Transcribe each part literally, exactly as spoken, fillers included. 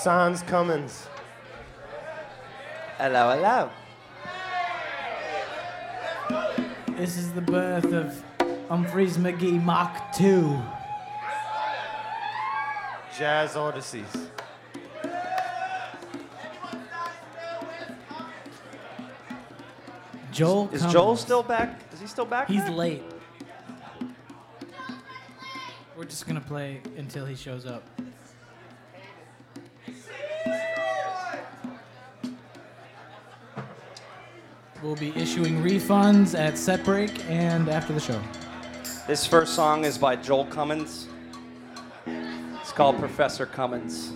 Sans Cummins. Hello, hello. This is the birth of Humphreys McGee Mach two. Jazz Odysseys. Joel Is Cummins. Joel still back? Is he still back? He's there? late. We're just gonna play until he shows up. We'll be issuing refunds at set break and after the show. This first song is by Joel Cummins. It's called Professor Cummins.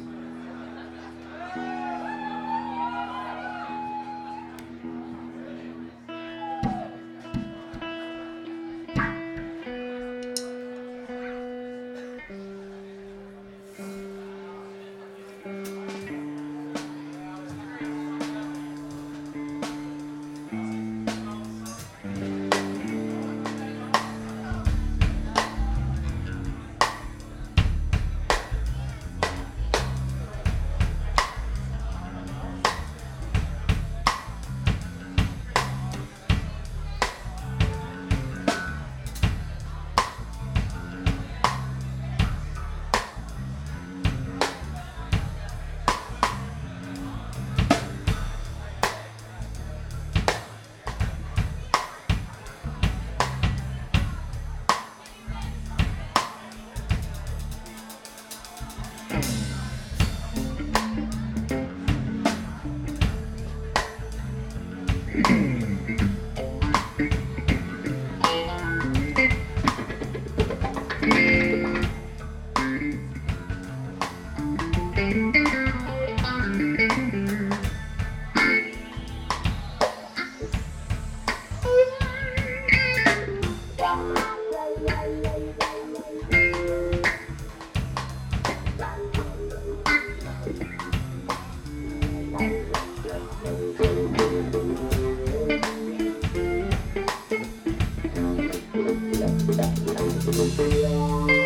Thank you.